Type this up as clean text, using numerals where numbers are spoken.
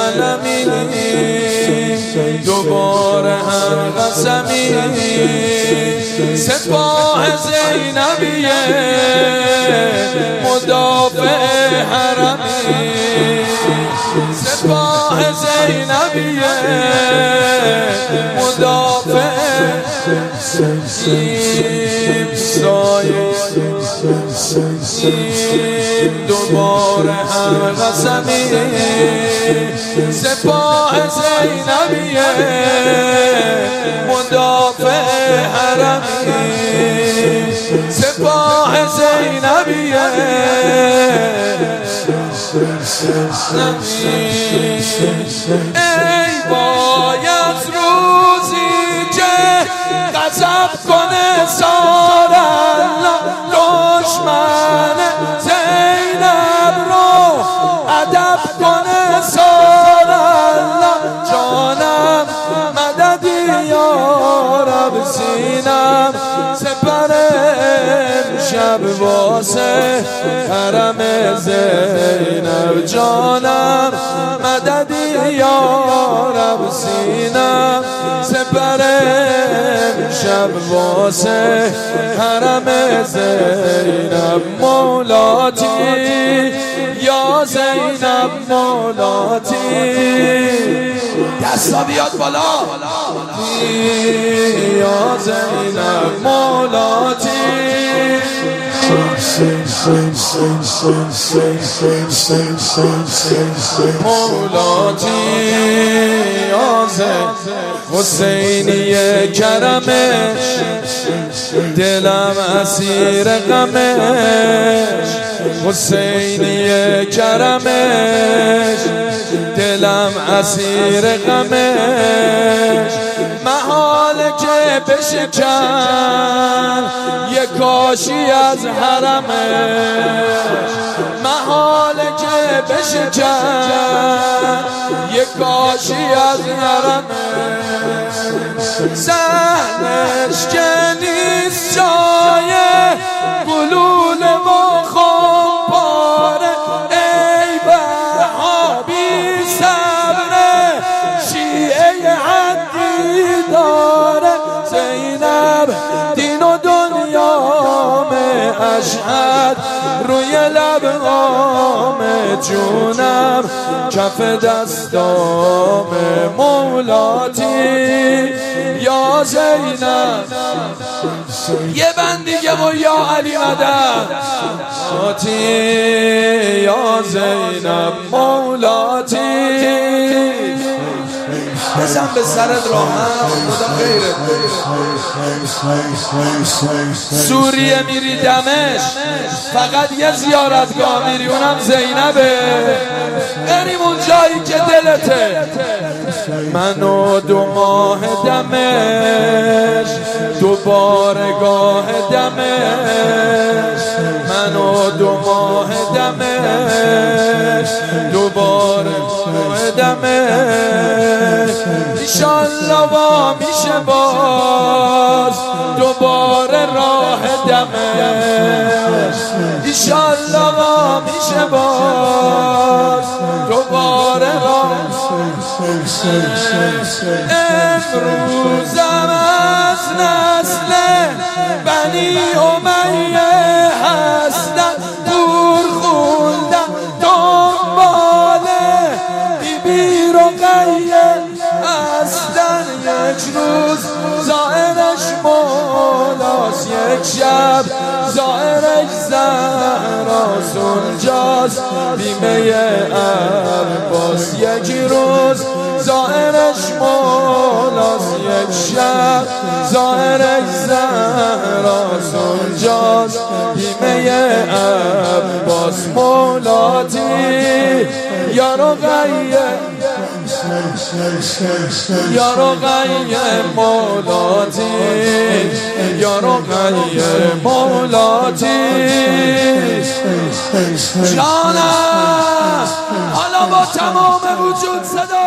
علمی دوباره هم قسمی سپاه زینبیه مدافع حرمی سپاه زینبیه مدافع دوباره هم قسمی سپاه زینبیه مدافع حرمی سپاه زینبیه ای باید روزی که غضب کنه سارالله دشمن زینب رو ادب کنه سارالله جانم مددی یا رب سینم سپر امشب واسه حرم زینب جانم مددی یا رب سینم سپر امشب واسه حرم زینب مولاتی یا زینب مولاتی دستا بیاد بالا یا زینب مولاتی مولاتی یا زینب حسینی کرمش دلم اسیر غمش حسینی کرمش دلم اسیر غمش محاله که بشکن یه کاشی از حرمش محاله که بشکن یه کاشی از حرمش زنش که نیست جای قلول و خمپاره ای وهابی صبر شیعه حدی داره زینب دین و دنیام اشهد روی لبام جونم کف دستام مولاتی یا زینب یه بند دیگه و یا علی مدد مولاتی یا زینب مولاتی بزن به سرت راحت خدا غیره سوریه میری دمشق فقط یه زیارتگاه میری اونم زینبه بریم اون جایی که دلته من و 2 ماه دمشق دوباره گاه دمشق من و 2 ماه دمشق دوباره گاه دمشق ایشالله با میشه باز دوباره راه دمشق ایشالله با میشه باز دوباره راه امروزم از نسل بنی امیه هستم دور خوندم دنباله بیبی رقیه هستن یک روز زائرش مولاست یک شب زائرش زهراست اونجاست بیمه عباس یک روز زائرش مولاست یک شب زائرش زهراست اونجاست بیمه عباس مولاتی یا رقیه یا رقیه مولاتی یا رقیه مولاتی جانم حالا با تمام وجود صدا